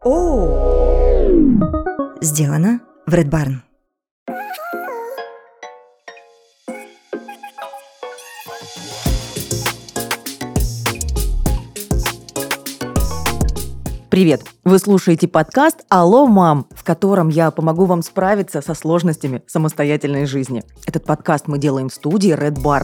Сделано в Red Barn. Привет! Вы слушаете подкаст «Алло, мам!», в котором я помогу вам справиться со сложностями самостоятельной жизни. Этот подкаст мы делаем в студии Red Barn.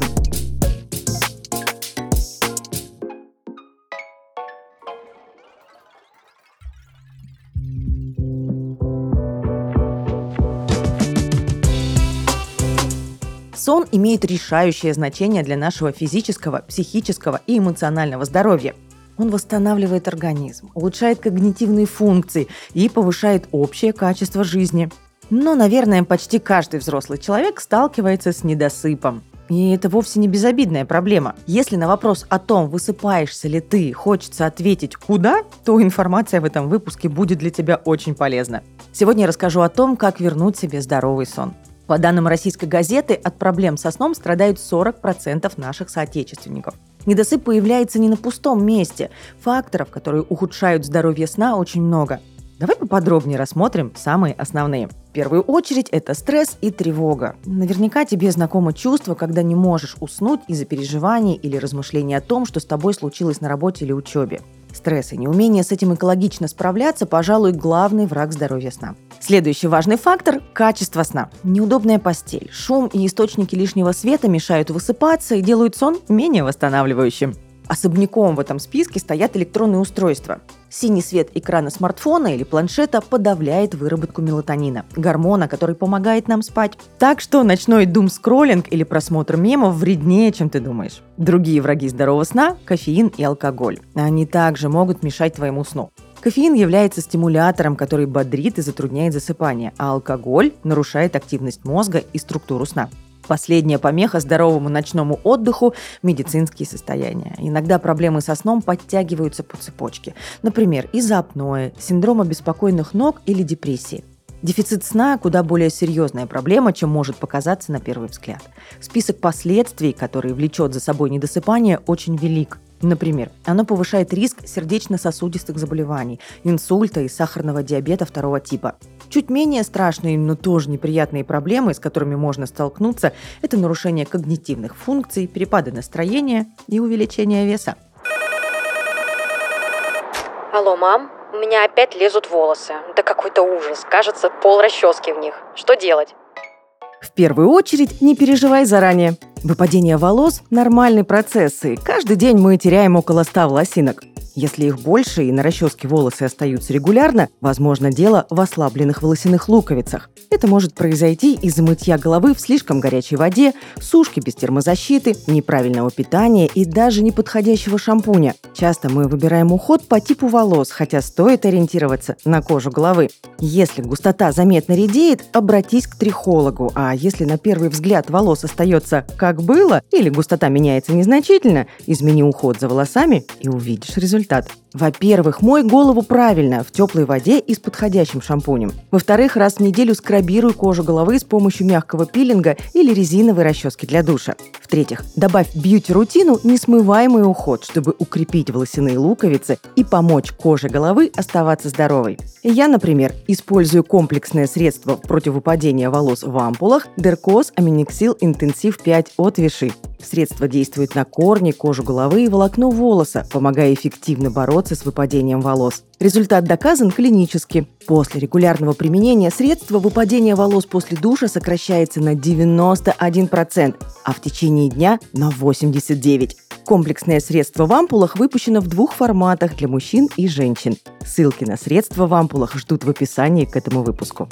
Сон имеет решающее значение для нашего физического, психического и эмоционального здоровья. Он восстанавливает организм, улучшает когнитивные функции и повышает общее качество жизни. Но, наверное, почти каждый взрослый человек сталкивается с недосыпом. И это вовсе не безобидная проблема. Если на вопрос о том, высыпаешься ли ты, хочется ответить «куда?», то информация в этом выпуске будет для тебя очень полезна. Сегодня я расскажу о том, как вернуть себе здоровый сон. По данным российской газеты, от проблем со сном страдают 40% наших соотечественников. Недосып появляется не на пустом месте. Факторов, которые ухудшают здоровье сна, очень много. Давай поподробнее рассмотрим самые основные. В первую очередь это стресс и тревога. Наверняка тебе знакомо чувство, когда не можешь уснуть из-за переживаний или размышлений о том, что с тобой случилось на работе или учебе. Стресс и неумение с этим экологично справляться, пожалуй, главный враг здоровья сна. Следующий важный фактор – качество сна. Неудобная постель, шум и источники лишнего света мешают высыпаться и делают сон менее восстанавливающим. Особняком в этом списке стоят электронные устройства. Синий свет экрана смартфона или планшета подавляет выработку мелатонина, гормона, который помогает нам спать. Так что ночной думскроллинг или просмотр мемов вреднее, чем ты думаешь. Другие враги здорового сна – кофеин и алкоголь. Они также могут мешать твоему сну. Кофеин является стимулятором, который бодрит и затрудняет засыпание, а алкоголь нарушает активность мозга и структуру сна. Последняя помеха здоровому ночному отдыху – медицинские состояния. Иногда проблемы со сном подтягиваются по цепочке. Например, из-за апноэ, синдрома беспокойных ног или депрессии. Дефицит сна – куда более серьезная проблема, чем может показаться на первый взгляд. Список последствий, которые влечет за собой недосыпание, очень велик. Например, оно повышает риск сердечно-сосудистых заболеваний, инсульта и сахарного диабета второго типа. Чуть менее страшные, но тоже неприятные проблемы, с которыми можно столкнуться, это нарушение когнитивных функций, перепады настроения и увеличение веса. Алло, мам, у меня опять лезут волосы. Да какой-то ужас. Кажется, пол расчески в них. Что делать? В первую очередь, не переживай заранее. Выпадение волос – нормальный процесс, и каждый день мы теряем около 100 волосинок. Если их больше и на расческе волосы остаются регулярно, возможно, дело в ослабленных волосяных луковицах. Это может произойти из-за мытья головы в слишком горячей воде, сушки без термозащиты, неправильного питания и даже неподходящего шампуня. Часто мы выбираем уход по типу волос, хотя стоит ориентироваться на кожу головы. Если густота заметно редеет, обратись к трихологу, а если на первый взгляд волос остается как было или густота меняется незначительно, измени уход за волосами и увидишь результат. Во-первых, мой голову правильно, в теплой воде и с подходящим шампунем. Во-вторых, раз в неделю скрабируй кожу головы с помощью мягкого пилинга или резиновой расчески для душа. В-третьих, добавь в бьюти-рутину несмываемый уход, чтобы укрепить волосяные луковицы и помочь коже головы оставаться здоровой. Я, например, использую комплексное средство против выпадения волос в ампулах Dercos Aminexil Intensive 5 от Vichy. Средство действует на корни, кожу головы и волокно волоса, помогая эффективно бороться с выпадением волос. Результат доказан клинически. После регулярного применения средства выпадение волос после душа сокращается на 91%, а в течение дня на 89%. Комплексное средство в ампулах выпущено в 2 форматах для мужчин и женщин. Ссылки на средства в ампулах ждут в описании к этому выпуску.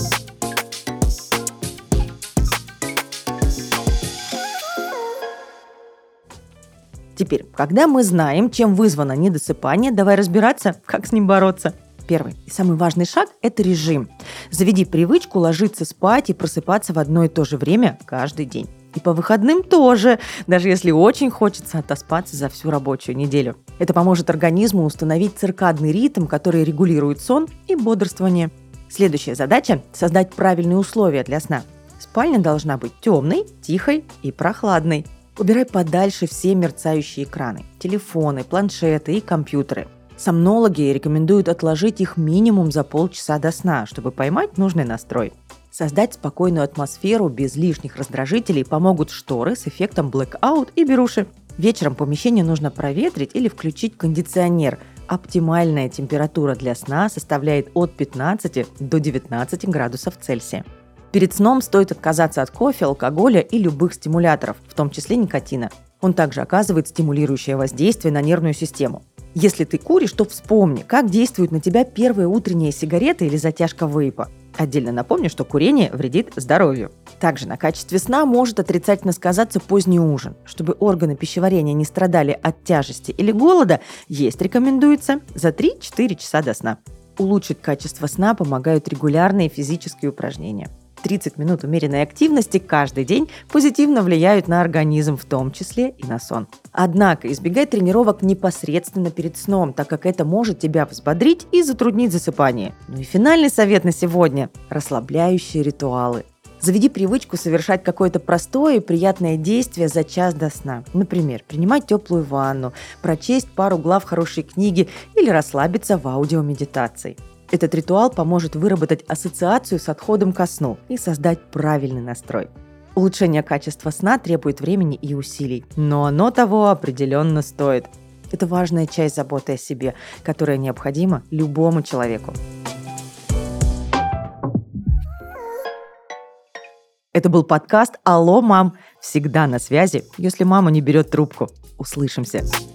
Теперь, когда мы знаем, чем вызвано недосыпание, давай разбираться, как с ним бороться. Первый и самый важный шаг – это режим. Заведи привычку ложиться спать и просыпаться в одно и то же время каждый день. И по выходным тоже, даже если очень хочется отоспаться за всю рабочую неделю. Это поможет организму установить циркадный ритм, который регулирует сон и бодрствование. Следующая задача – создать правильные условия для сна. Спальня должна быть темной, тихой и прохладной. Убирай подальше все мерцающие экраны – телефоны, планшеты и компьютеры. Сомнологи рекомендуют отложить их минимум за полчаса до сна, чтобы поймать нужный настрой. Создать спокойную атмосферу без лишних раздражителей помогут шторы с эффектом blackout и беруши. Вечером помещение нужно проветрить или включить кондиционер. Оптимальная температура для сна составляет от 15 до 19 градусов Цельсия. Перед сном стоит отказаться от кофе, алкоголя и любых стимуляторов, в том числе никотина. Он также оказывает стимулирующее воздействие на нервную систему. Если ты куришь, то вспомни, как действуют на тебя первые утренние сигареты или затяжка вейпа. Отдельно напомню, что курение вредит здоровью. Также на качестве сна может отрицательно сказаться поздний ужин. Чтобы органы пищеварения не страдали от тяжести или голода, есть рекомендуется за 3-4 часа до сна. Улучшить качество сна помогают регулярные физические упражнения. 30 минут умеренной активности каждый день позитивно влияют на организм, в том числе и на сон. Однако избегай тренировок непосредственно перед сном, так как это может тебя взбодрить и затруднить засыпание. Ну и финальный совет на сегодня – расслабляющие ритуалы. Заведи привычку совершать какое-то простое и приятное действие за час до сна. Например, принимать теплую ванну, прочесть пару глав хорошей книги или расслабиться в аудиомедитации. Этот ритуал поможет выработать ассоциацию с отходом ко сну и создать правильный настрой. Улучшение качества сна требует времени и усилий, но оно того определенно стоит. Это важная часть заботы о себе, которая необходима любому человеку. Это был подкаст «Алло, мам!» Всегда на связи, если мама не берет трубку. Услышимся!